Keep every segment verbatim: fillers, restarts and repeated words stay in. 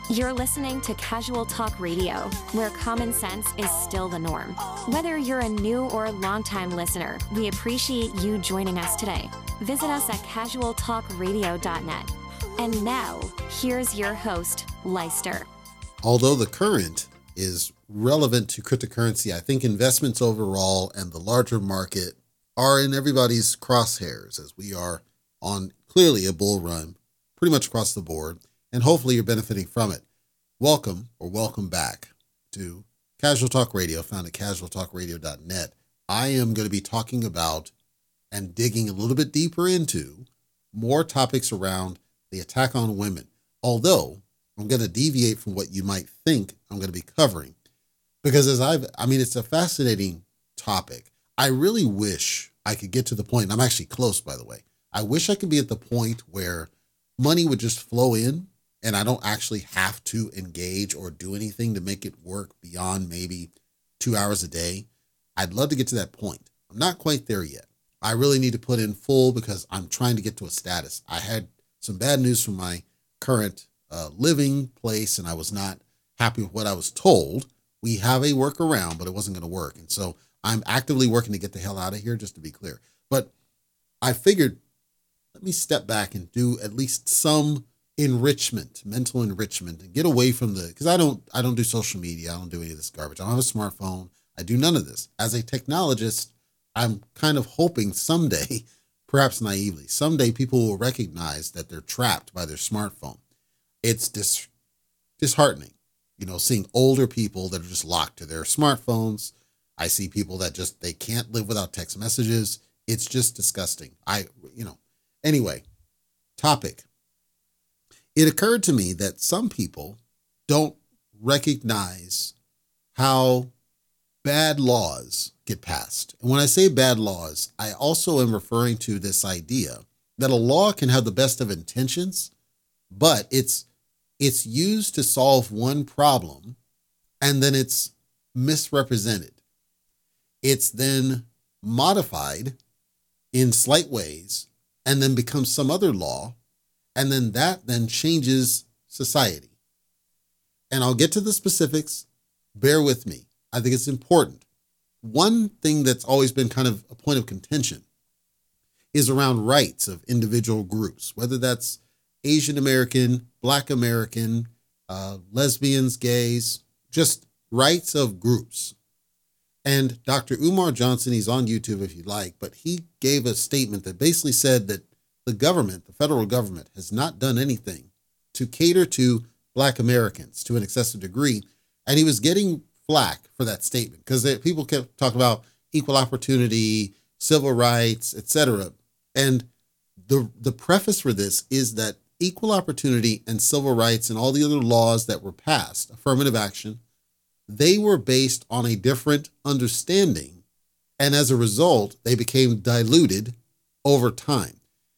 You're listening to Casual Talk Radio, where common sense is still the norm. Whether you're a new or longtime listener, we appreciate you joining us today. Visit us at casual talk radio dot net. And now, here's your host, Leister. Although the current is relevant to cryptocurrency, I think investments overall and the larger market are in everybody's crosshairs as we are on clearly a bull run pretty much across the board, and hopefully you're benefiting from it. Welcome or welcome back to Casual Talk Radio, found at casual talk radio dot net. I am going to be talking about and digging a little bit deeper into more topics around the attack on women, although I'm going to deviate from what you might think I'm going to be covering, because as I've, I mean, it's a fascinating topic. I really wish I could get to the point, and I'm actually close, by the way. I wish I could be at the point where money would just flow in and I don't actually have to engage or do anything to make it work beyond maybe two hours a day. I'd love to get to that point. I'm not quite there yet. I really need to put in full because I'm trying to get to a status. I had some bad news from my current uh, living place and I was not happy with what I was told. We have a workaround, but it wasn't going to work. And so I'm actively working to get the hell out of here, just to be clear. But I figured, let me step back and do at least some enrichment, mental enrichment, and get away from the, because I don't, I don't do social media. I don't do any of this garbage. I don't have a smartphone. I do none of this. As a technologist, I'm kind of hoping someday, perhaps naively, someday people will recognize that they're trapped by their smartphone. It's dis- disheartening, you know, seeing older people that are just locked to their smartphones. I see people that just, they can't live without text messages. It's just disgusting. I, you know, anyway, topic. It occurred to me that some people don't recognize how bad laws get passed. And when I say bad laws, I also am referring to this idea that a law can have the best of intentions, but it's it's used to solve one problem and then it's misrepresented. It's then modified in slight ways and then becomes some other law. And then that then changes society. And I'll get to the specifics. Bear with me. I think it's important. One thing that's always been kind of a point of contention is around rights of individual groups, whether that's Asian American, Black American, uh, lesbians, gays, just rights of groups. And Doctor Umar Johnson, he's on YouTube if you'd like, but he gave a statement that basically said that the government, the federal government, has not done anything to cater to Black Americans to an excessive degree. And he was getting flack for that statement because people kept talking about equal opportunity, civil rights, et cetera. And the, the preface for this is that equal opportunity and civil rights and all the other laws that were passed, affirmative action, they were based on a different understanding. And as a result, they became diluted over time.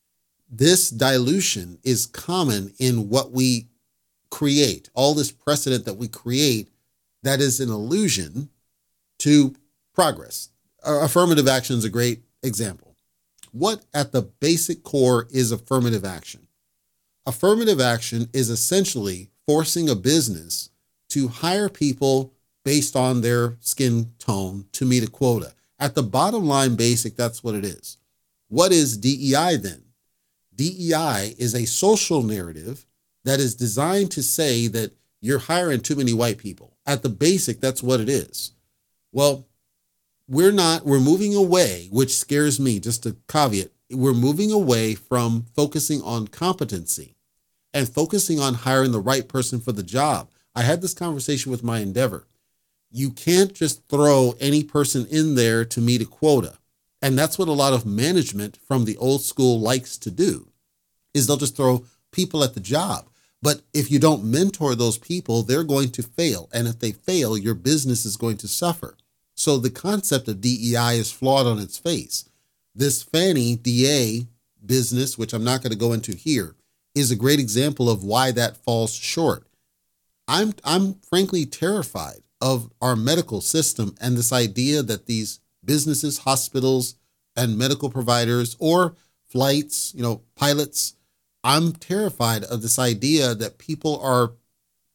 This dilution is common in what we create, all this precedent that we create that is an illusion to progress. Uh, affirmative action is a great example. What at the basic core is affirmative action? Affirmative action is essentially forcing a business to hire people based on their skin tone to meet a quota. At the bottom line basic, that's what it is. What is D E I then? D E I is a social narrative that is designed to say that you're hiring too many white people. At the basic, that's what it is. Well, we're not, we're moving away, which scares me, just a caveat. We're moving away from focusing on competency and focusing on hiring the right person for the job. I had this conversation with my Endeavor. You can't just throw any person in there to meet a quota. And that's what a lot of management from the old school likes to do, is they'll just throw people at the job. But if you don't mentor those people, they're going to fail. And if they fail, your business is going to suffer. So the concept of D E I is flawed on its face. This Fannie D A business, which I'm not going to go into here, is a great example of why that falls short. I'm I'm frankly terrified of our medical system and this idea that these businesses, hospitals, and medical providers or flights, you know, pilots, I'm terrified of this idea that people are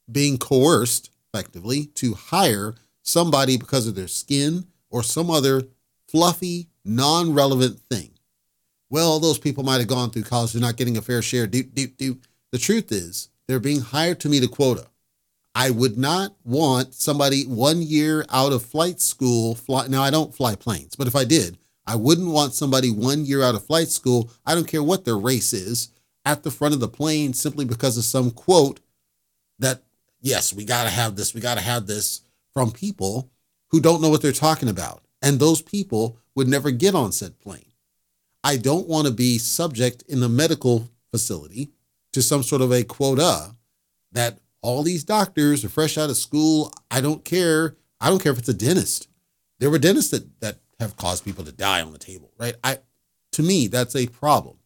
being coerced effectively to hire somebody because of their skin or some other fluffy, non-relevant thing. Well, those people might have gone through college. They're not getting a fair share. Doot, doot, doot. The truth is they're being hired to meet a quota. I would not want somebody one year out of flight school. Fly, now, I don't fly planes, but if I did, I wouldn't want somebody one year out of flight school, I don't care what their race is, at the front of the plane simply because of some quote that, yes, we got to have this, we got to have this, from people who don't know what they're talking about. And those people would never get on said plane. I don't want to be subject in a medical facility to some sort of a quota that all these doctors are fresh out of school. I don't care. I don't care if it's a dentist. There were dentists that, that have caused people to die on the table, right? I, to me, that's a problem.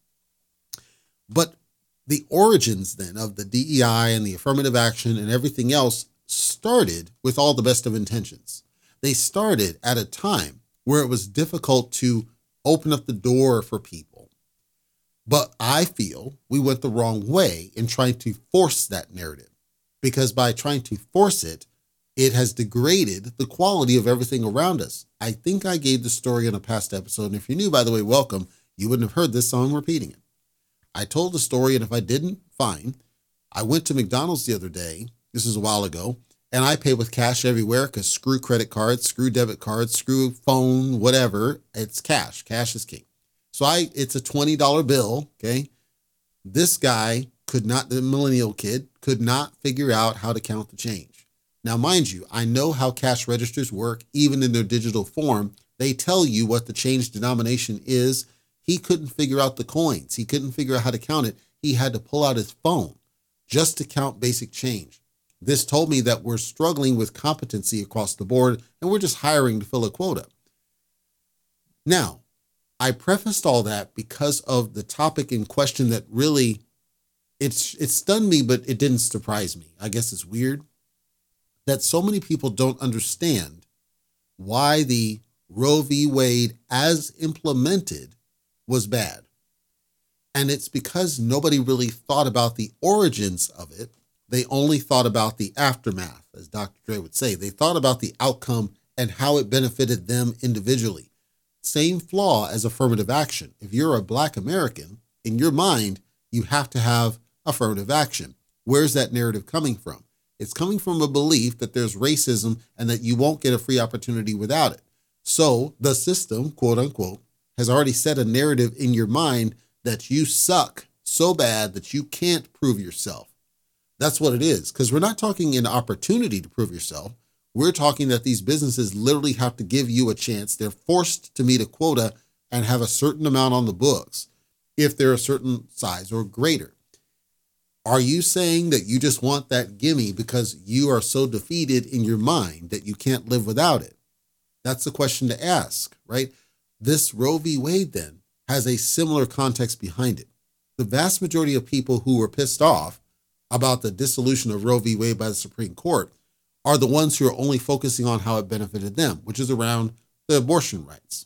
But the origins then of the D E I and the affirmative action and everything else started with all the best of intentions. They started at a time where it was difficult to open up the door for people. But I feel we went the wrong way in trying to force that narrative, because by trying to force it, it has degraded the quality of everything around us. I think I gave the story in a past episode. And if you're new, by the way, welcome. You wouldn't have heard this, so I'm repeating it. I told the story, and if I didn't, fine. I went to McDonald's the other day. This is a while ago. And I pay with cash everywhere because screw credit cards, screw debit cards, screw phone, whatever. It's cash. Cash is king. So I, it's a twenty dollar bill, okay? This guy could not, the millennial kid, could not figure out how to count the change. Now, mind you, I know how cash registers work, even in their digital form. They tell you what the change denomination is. He couldn't figure out the coins. He couldn't figure out how to count it. He had to pull out his phone just to count basic change. This told me that we're struggling with competency across the board, and we're just hiring to fill a quota. Now, I prefaced all that because of the topic in question that really, it's it stunned me, but it didn't surprise me. I guess it's weird that so many people don't understand why the Roe v. Wade as implemented was bad. And it's because nobody really thought about the origins of it. They only thought about the aftermath, as Doctor Dre would say. They thought about the outcome and how it benefited them individually. Same flaw as affirmative action. If you're a Black American, in your mind, you have to have affirmative action. Where's that narrative coming from? It's coming from a belief that there's racism and that you won't get a free opportunity without it. So the system, quote unquote, has already set a narrative in your mind that you suck so bad that you can't prove yourself. That's what it is, because we're not talking an opportunity to prove yourself. We're talking that these businesses literally have to give you a chance. They're forced to meet a quota and have a certain amount on the books if they're a certain size or greater. Are you saying that you just want that gimme because you are so defeated in your mind that you can't live without it? That's the question to ask, right? This Roe v. Wade then has a similar context behind it. The vast majority of people who were pissed off about the dissolution of Roe v. Wade by the Supreme Court are the ones who are only focusing on how it benefited them, which is around the abortion rights.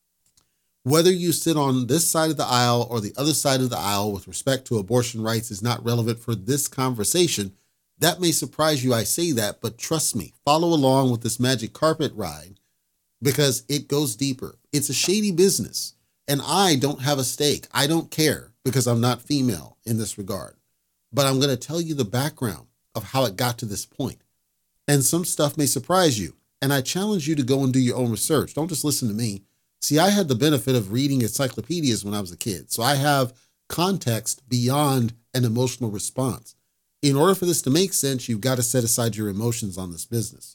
Whether you sit on this side of the aisle or the other side of the aisle with respect to abortion rights is not relevant for this conversation. That may surprise you, I say that, but trust me, follow along with this magic carpet ride because it goes deeper. It's a shady business, and I don't have a stake. I don't care because I'm not female in this regard. But I'm going to tell you the background of how it got to this point. And some stuff may surprise you. And I challenge you to go and do your own research. Don't just listen to me. See, I had the benefit of reading encyclopedias when I was a kid. So I have context beyond an emotional response. In order for this to make sense, you've got to set aside your emotions on this business.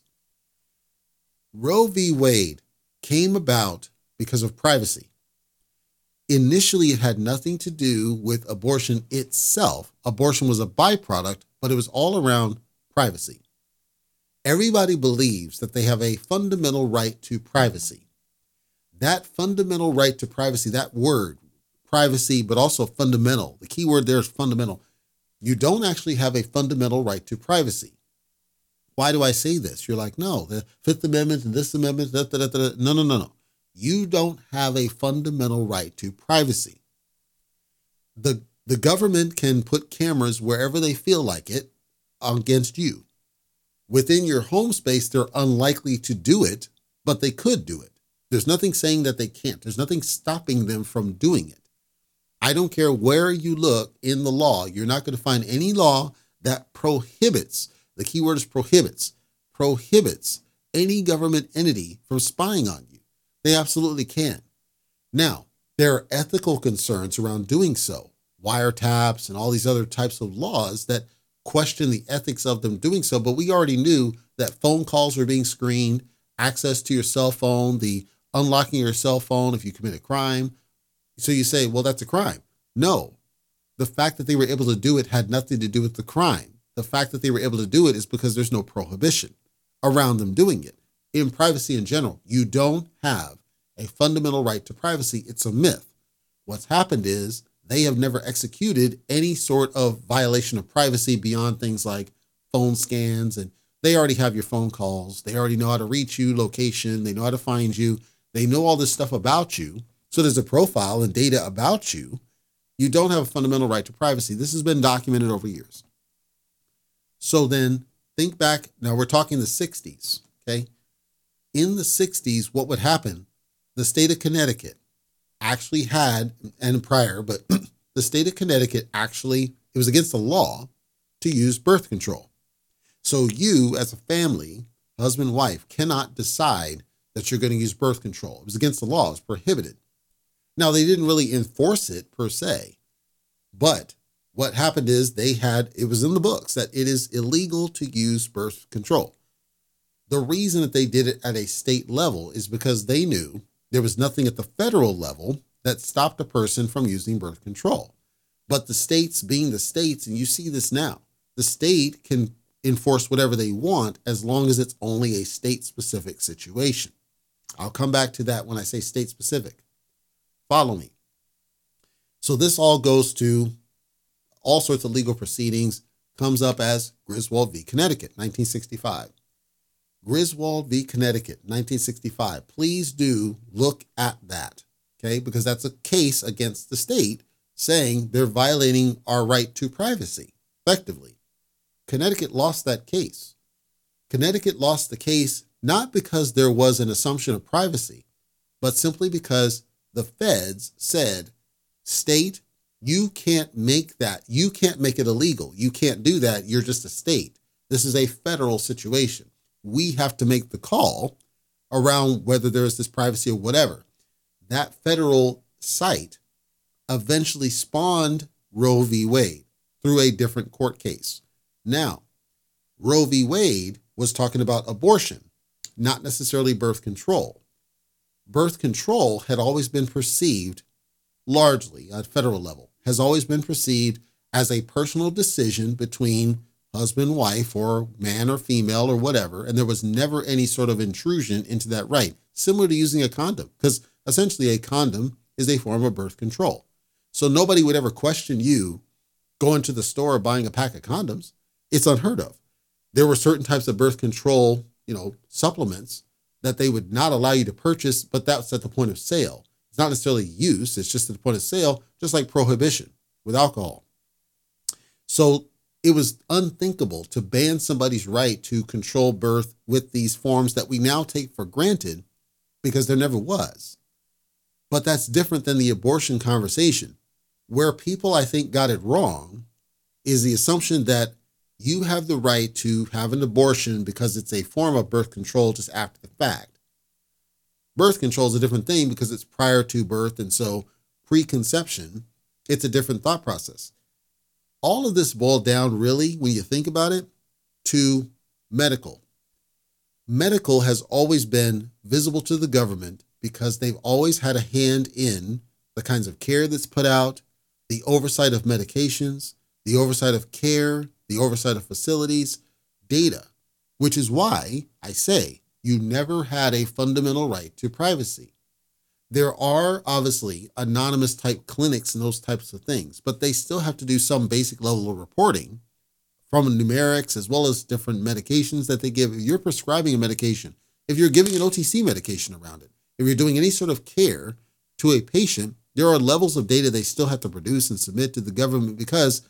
Roe v. Wade came about because of privacy. Initially, it had nothing to do with abortion itself. Abortion was a byproduct, but it was all around privacy. Everybody believes that they have a fundamental right to privacy. That fundamental right to privacy, that word, privacy, but also fundamental. The key word there is fundamental. You don't actually have a fundamental right to privacy. Why do I say this? You're like, no, the Fifth Amendment and this amendment, da, da, da, da. no, no, no, no. You don't have a fundamental right to privacy. The, the government can put cameras wherever they feel like it against you. Within your home space, they're unlikely to do it, but they could do it. There's nothing saying that they can't. There's nothing stopping them from doing it. I don't care where you look in the law. You're not going to find any law that prohibits, the key word is prohibits, prohibits any government entity from spying on you. They absolutely can. Now, there are ethical concerns around doing so. Wiretaps and all these other types of laws that question the ethics of them doing so. But we already knew that phone calls were being screened, access to your cell phone, the unlocking your cell phone if you commit a crime. So you say, well, that's a crime. No, the fact that they were able to do it had nothing to do with the crime. The fact that they were able to do it is because there's no prohibition around them doing it. In privacy in general, you don't have a fundamental right to privacy. It's a myth. What's happened is they have never executed any sort of violation of privacy beyond things like phone scans, and they already have your phone calls. They already know how to reach you, location. They know how to find you. They know all this stuff about you. So there's a profile and data about you. You don't have a fundamental right to privacy. This has been documented over years. So then think back. Now we're talking the sixties, okay? In the sixties, what would happen? The state of Connecticut actually had, and prior, but the state of Connecticut actually, it was against the law to use birth control. So you as a family, husband, wife, cannot decide that you're going to use birth control. It was against the law. It was prohibited. Now, they didn't really enforce it per se, but what happened is they had, it was in the books that it is illegal to use birth control. The reason that they did it at a state level is because they knew there was nothing at the federal level that stopped a person from using birth control. But the states being the states, and you see this now, the state can enforce whatever they want as long as it's only a state-specific situation. I'll come back to that when I say state-specific. Follow me. So this all goes to all sorts of legal proceedings, comes up as Griswold v. Connecticut, nineteen sixty-five. Griswold v. Connecticut, nineteen sixty-five. Please do look at that, okay? Because that's a case against the state saying they're violating our right to privacy, effectively. Connecticut lost that case. Connecticut lost the case not because there was an assumption of privacy, but simply because the feds said, state, you can't make that. You can't make it illegal. You can't do that. You're just a state. This is a federal situation. We have to make the call around whether there is this privacy or whatever. That federal site eventually spawned Roe v. Wade through a different court case. Now, Roe v. Wade was talking about abortion, not necessarily birth control. Birth control had always been perceived, largely at federal level, has always been perceived as a personal decision between husband, wife, or man or female or whatever, and there was never any sort of intrusion into that right, similar to using a condom, because essentially a condom is a form of birth control. So nobody would ever question you going to the store buying a pack of condoms. It's unheard of. There were certain types of birth control, you know, supplements that they would not allow you to purchase, but that's at the point of sale. It's not necessarily use, it's just at the point of sale, just like prohibition with alcohol. So it was unthinkable to ban somebody's right to control birth with these forms that we now take for granted because there never was. But that's different than the abortion conversation. Where people, I think, got it wrong is the assumption that you have the right to have an abortion because it's a form of birth control just after the fact. Birth control is a different thing because it's prior to birth, and so preconception, it's a different thought process. All of this boiled down, really, when you think about it, to medical. Medical has always been visible to the government because they've always had a hand in the kinds of care that's put out, the oversight of medications, the oversight of care, the oversight of facilities, data, which is why I say you never had a fundamental right to privacy. There are obviously anonymous type clinics and those types of things, but they still have to do some basic level of reporting from numerics as well as different medications that they give. If you're prescribing a medication, if you're giving an O T C medication around it, if you're doing any sort of care to a patient, there are levels of data they still have to produce and submit to the government because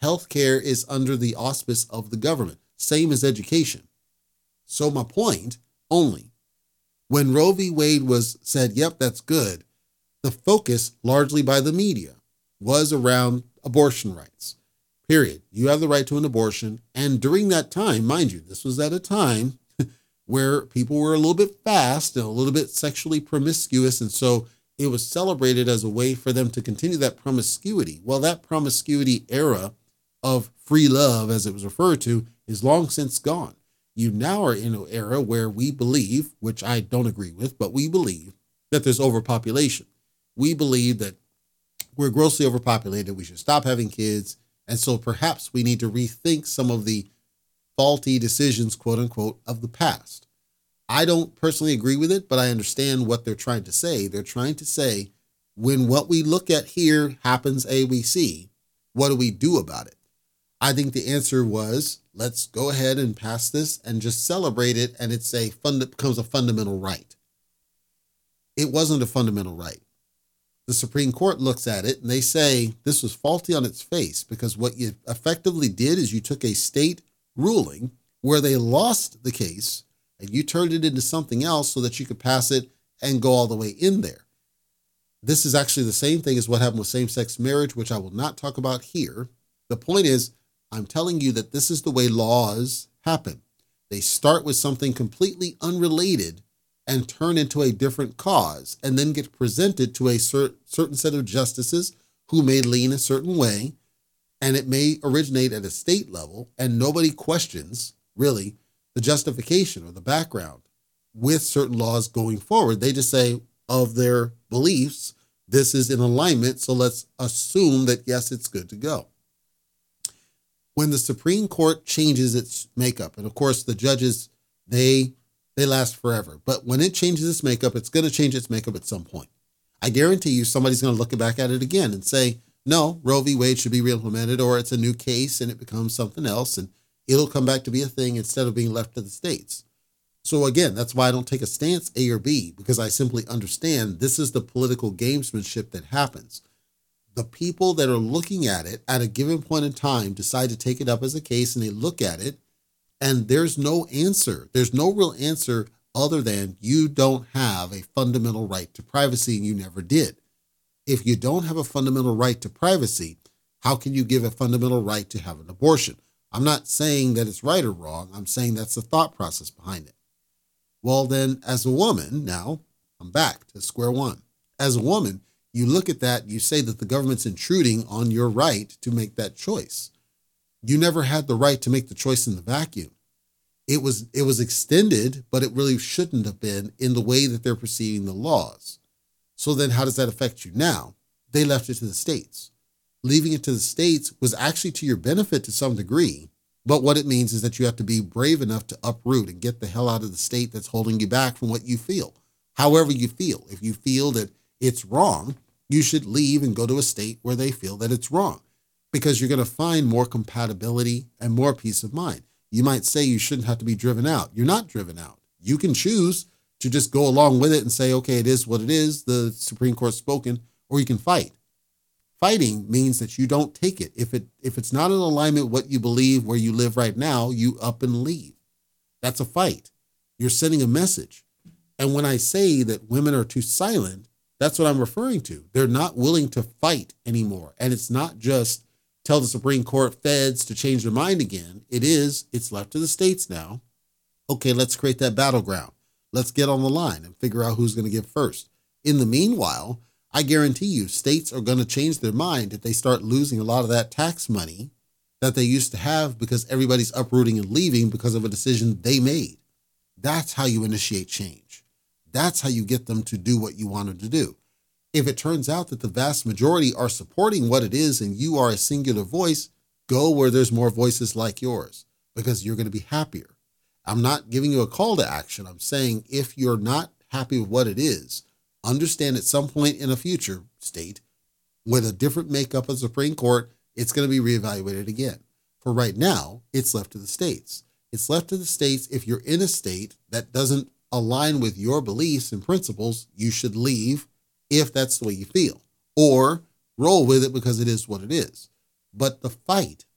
Healthcare is under the auspice of the government, same as education. So my point only, when Roe v. Wade was said, yep, that's good, the focus largely by the media was around abortion rights, period. You have the right to an abortion. And during that time, mind you, this was at a time where people were a little bit fast and a little bit sexually promiscuous. And so it was celebrated as a way for them to continue that promiscuity. Well, that promiscuity era of free love, as it was referred to, is long since gone. You now are in an era where we believe, which I don't agree with, but we believe that there's overpopulation. We believe that we're grossly overpopulated. We should stop having kids. And so perhaps we need to rethink some of the faulty decisions, quote unquote, of the past. I don't personally agree with it, but I understand what they're trying to say. They're trying to say, when what we look at here happens A B C, what do we do about it? I think the answer was, let's go ahead and pass this and just celebrate it. And it's a fund, it becomes a fundamental right. It wasn't a fundamental right. The Supreme Court looks at it and they say this was faulty on its face, because what you effectively did is you took a state ruling where they lost the case and you turned it into something else so that you could pass it and go all the way in there. This is actually the same thing as what happened with same-sex marriage, which I will not talk about here. The point is, I'm telling you that this is the way laws happen. They start with something completely unrelated and turn into a different cause, and then get presented to a cer- certain set of justices who may lean a certain way, and it may originate at a state level, and nobody questions, really, the justification or the background with certain laws going forward. They just say, of their beliefs, this is in alignment, so let's assume that, yes, it's good to go. When the Supreme Court changes its makeup, and of course the judges, they they last forever, but when it changes its makeup, it's going to change its makeup at some point. I guarantee you somebody's going to look back at it again and say, no, Roe v. Wade should be reimplemented, or it's a new case and it becomes something else, and it'll come back to be a thing instead of being left to the states. So again, that's why I don't take a stance A or B, because I simply understand this is the political gamesmanship that happens. The people that are looking at it at a given point in time decide to take it up as a case, and they look at it and there's no answer. There's no real answer other than you don't have a fundamental right to privacy, and you never did. If you don't have a fundamental right to privacy, how can you give a fundamental right to have an abortion? I'm not saying that it's right or wrong. I'm saying that's the thought process behind it. Well, then, as a woman, now I'm back to square one. As a woman, you look at that, you say that the government's intruding on your right to make that choice. You never had the right to make the choice in the vacuum. It was, it was extended, but it really shouldn't have been in the way that they're perceiving the laws. So then how does that affect you now? They left it to the states. Leaving it to the states was actually to your benefit to some degree, but what it means is that you have to be brave enough to uproot and get the hell out of the state that's holding you back from what you feel. However you feel. If you feel that it's wrong, you should leave and go to a state where they feel that it's wrong, because you're going to find more compatibility and more peace of mind. You might say you shouldn't have to be driven out. You're not driven out. You can choose to just go along with it and say, okay, it is what it is. The Supreme Court's spoken, or you can fight. Fighting means that you don't take it. If it if it's not in alignment with what you believe where you live right now, you up and leave. That's a fight. You're sending a message. And when I say that women are too silent, that's what I'm referring to. They're not willing to fight anymore. And it's not just tell the Supreme Court feds to change their mind again. It is, it's left to the states now. Okay, let's create that battleground. Let's get on the line and figure out who's going to give first. In the meanwhile, I guarantee you states are going to change their mind if they start losing a lot of that tax money that they used to have because everybody's uprooting and leaving because of a decision they made. That's how you initiate change. That's how you get them to do what you wanted to do. If it turns out that the vast majority are supporting what it is and you are a singular voice, go where there's more voices like yours because you're going to be happier. I'm not giving you a call to action. I'm saying if you're not happy with what it is, understand at some point in a future state with a different makeup of the Supreme Court, it's going to be reevaluated again. For right now, it's left to the states. It's left to the states. If you're in a state that doesn't align with your beliefs and principles, you should leave if that's the way you feel, or roll with it because it is what it is. But the fight,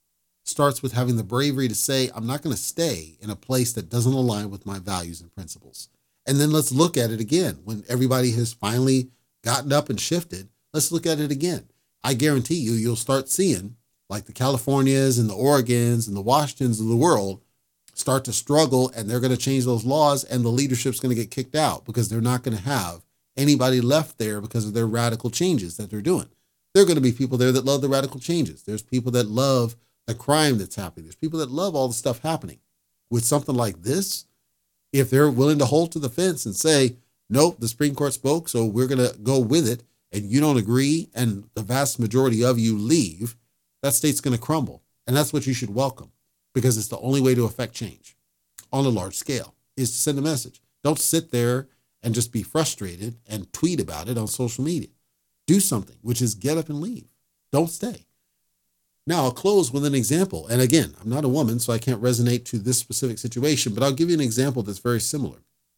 starts with having the bravery to say, I'm not going to stay in a place that doesn't align with my values and principles. And then let's look at it again. When everybody has finally gotten up and shifted, let's look at it again. I guarantee you, you'll start seeing like the Californias and the Oregons and the Washingtons of the world start to struggle, and they're going to change those laws, and the leadership's going to get kicked out because they're not going to have anybody left there because of their radical changes that they're doing. There are going to be people there that love the radical changes. There's people that love the crime that's happening. There's people that love all the stuff happening. With something like this, if they're willing to hold to the fence and say, nope, the Supreme Court spoke, so we're going to go with it, and you don't agree, and the vast majority of you leave, that state's going to crumble. And that's what you should welcome, because it's the only way to affect change on a large scale, is to send a message. Don't sit there and just be frustrated and tweet about it on social media. Do something, which is get up and leave. Don't stay. Now, I'll close with an example. And again, I'm not a woman, so I can't resonate to this specific situation, but I'll give you an example that's very similar.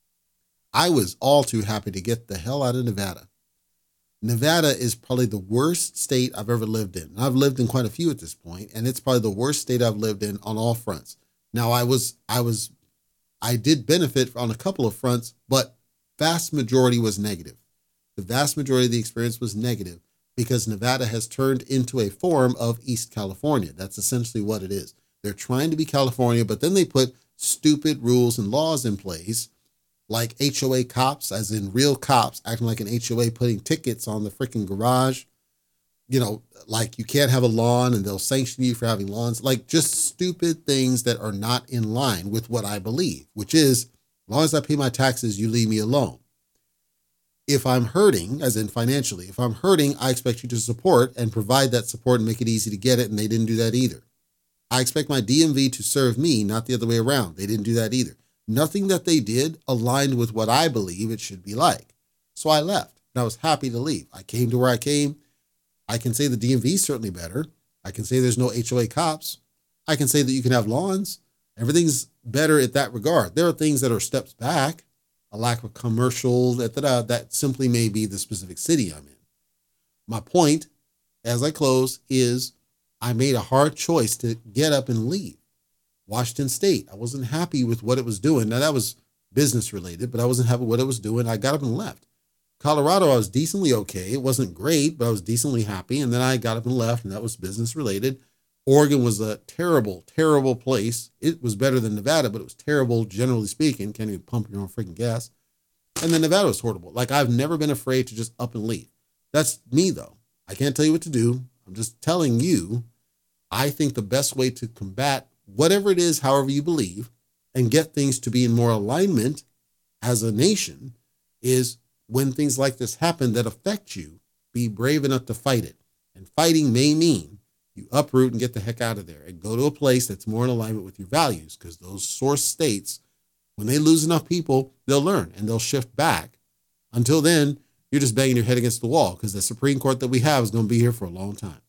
I was all too happy to get the hell out of Nevada. Nevada is probably the worst state I've ever lived in. And I've lived in quite a few at this point, and it's probably the worst state I've lived in on all fronts. Now, I was, I was, I did benefit on a couple of fronts, but vast majority was negative. The vast majority of the experience was negative because Nevada has turned into a form of East California. That's essentially what it is. They're trying to be California, but then they put stupid rules and laws in place, like H O A cops, as in real cops, acting like an H O A, putting tickets on the freaking garage. You know, like you can't have a lawn and they'll sanction you for having lawns. Like just stupid things that are not in line with what I believe, which is, as long as I pay my taxes, you leave me alone. If I'm hurting, as in financially, if I'm hurting, I expect you to support and provide that support and make it easy to get it, and they didn't do that either. I expect my D M V to serve me, not the other way around. They didn't do that either. Nothing that they did aligned with what I believe it should be like. So I left, and I was happy to leave. I came to where I came. I can say the D M V is certainly better. I can say there's no H O A cops. I can say that you can have lawns. Everything's better at that regard. There are things that are steps back, a lack of commercial, that, that, that simply may be the specific city I'm in. My point, as I close, is I made a hard choice to get up and leave. Washington State, I wasn't happy with what it was doing. Now, that was business related, but I wasn't happy with what it was doing. I got up and left. Colorado, I was decently okay. It wasn't great, but I was decently happy. And then I got up and left, and that was business related. Oregon was a terrible, terrible place. It was better than Nevada, but it was terrible, generally speaking. Can't even pump your own freaking gas. And then Nevada was horrible. Like, I've never been afraid to just up and leave. That's me, though. I can't tell you what to do. I'm just telling you, I think the best way to combat whatever it is, however you believe, and get things to be in more alignment as a nation is when things like this happen that affect you, be brave enough to fight it. And fighting may mean you uproot and get the heck out of there and go to a place that's more in alignment with your values, because those source states, when they lose enough people, they'll learn and they'll shift back. Until then, you're just banging your head against the wall, because the Supreme Court that we have is going to be here for a long time.